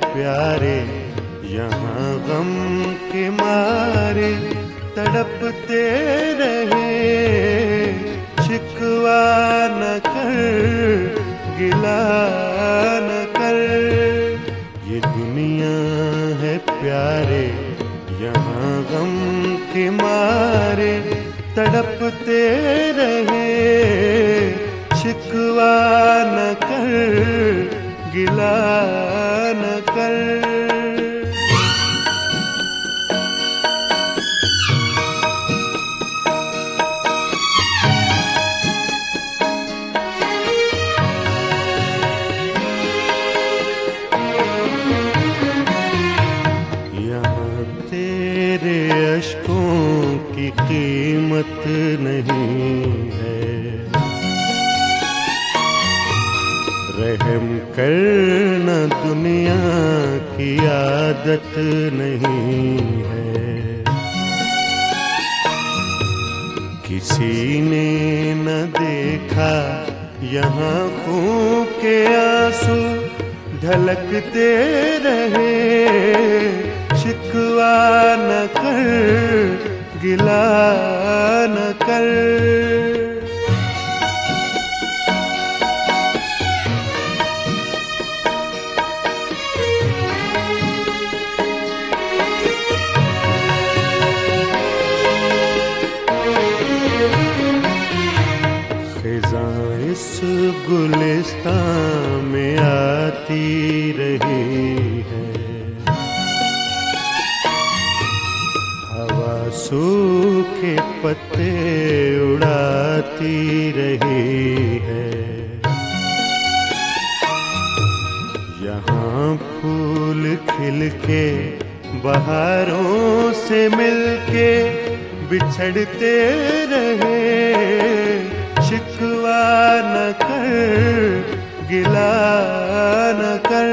प्यारे, यहाँ गम के मारे तड़पते रहे। शिकवा न कर, गिला न कर, ये दुनिया है प्यारे, यहाँ गम के मारे तड़पते रहे। शिकवा न कर, गिला न कर। यहाँ तेरे अश्कों की कीमत नहीं है। रहम करना दुनिया की आदत नहीं है। किसी ने न देखा यहाँ खून के आंसू ढलकते रहे। शिकवा न कर, गिला न कर। खिज़ां इस गुलिस्तान में आती रही है। हवा सूखे पत्ते उड़ाती रही है। यहाँ फूल खिल के बहारों से मिलके बिछड़ते रहे। शिकवा न कर, गिला न कर।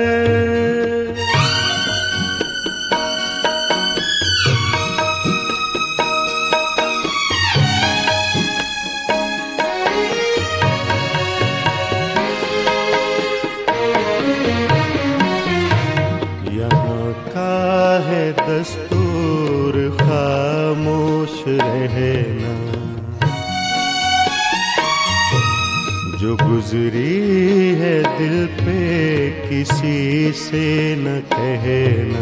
यहाँ का है दस्तूर खामोश रहना। जो गुजरी है दिल पे किसी से न कहना।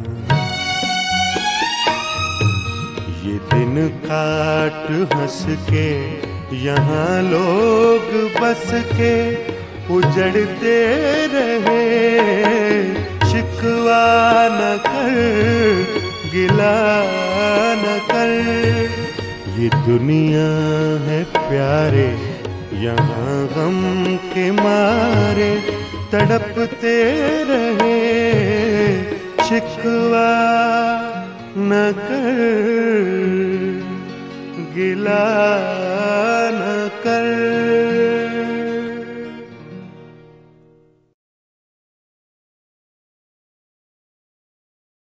ये दिन काट हंस के यहाँ लोग बस के उजड़ते रहे। शिकवा न कर, गिला न कर, ये दुनिया है प्यारे, यहाँ गम के मारे तड़पते रहे। शिकवा न कर, गिला